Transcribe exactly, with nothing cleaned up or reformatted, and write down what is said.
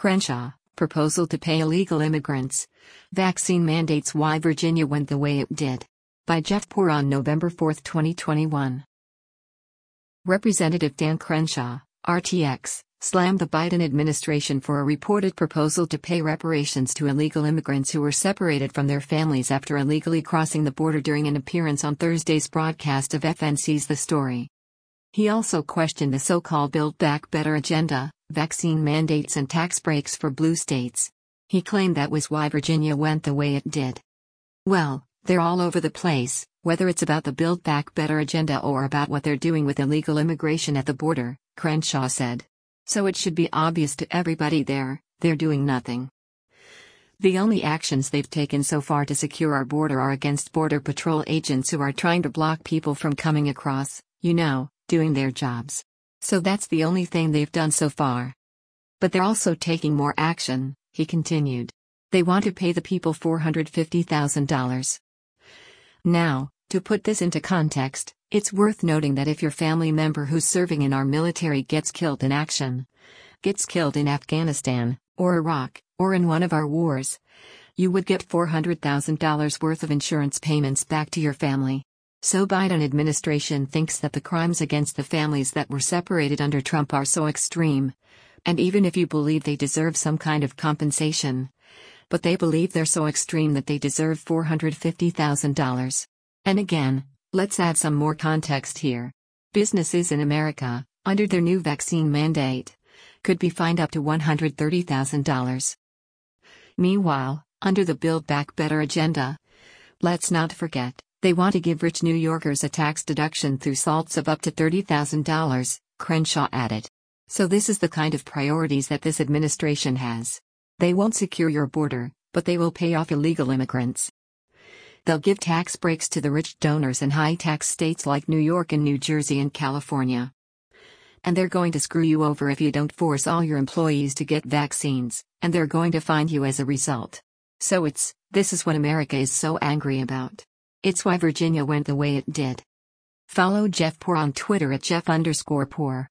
Crenshaw, proposal to pay illegal immigrants. Vaccine mandates why Virginia went the way it did. By Jeff Poor on November fourth, twenty twenty-one. Representative Dan Crenshaw, R T X, slammed the Biden administration for a reported proposal to pay reparations to illegal immigrants who were separated from their families after illegally crossing the border during an appearance on Thursday's broadcast of F N C's The Story. He also questioned the so-called Build Back Better agenda, vaccine mandates and tax breaks for blue states. He claimed that was why Virginia went the way it did. Well, they're all over the place, whether it's about the Build Back Better agenda or about what they're doing with illegal immigration at the border, Crenshaw said. So it should be obvious to everybody there, they're doing nothing. The only actions they've taken so far to secure our border are against Border Patrol agents who are trying to block people from coming across, you know, doing their jobs. So that's the only thing they've done so far. But they're also taking more action, he continued. They want to pay the people four hundred fifty thousand dollars. Now, to put this into context, it's worth noting that if your family member who's serving in our military gets killed in action, gets killed in Afghanistan, or Iraq, or in one of our wars, you would get four hundred thousand dollars worth of insurance payments back to your family. So Biden administration thinks that the crimes against the families that were separated under Trump are so extreme. And even if you believe they deserve some kind of compensation, but they believe they're so extreme that they deserve four hundred fifty thousand dollars. And again, let's add some more context here. Businesses in America, under their new vaccine mandate, could be fined up to one hundred thirty thousand dollars. Meanwhile, under the Build Back Better agenda, let's not forget, they want to give rich New Yorkers a tax deduction through SALTs of up to thirty thousand dollars, Crenshaw added. So this is the kind of priorities that this administration has. They won't secure your border, but they will pay off illegal immigrants. They'll give tax breaks to the rich donors in high-tax states like New York and New Jersey and California. And they're going to screw you over if you don't force all your employees to get vaccines, and they're going to fine you as a result. So it's, this is what America is so angry about. It's why Virginia went the way it did. Follow Jeff Poor on Twitter at Jeff underscore Poor.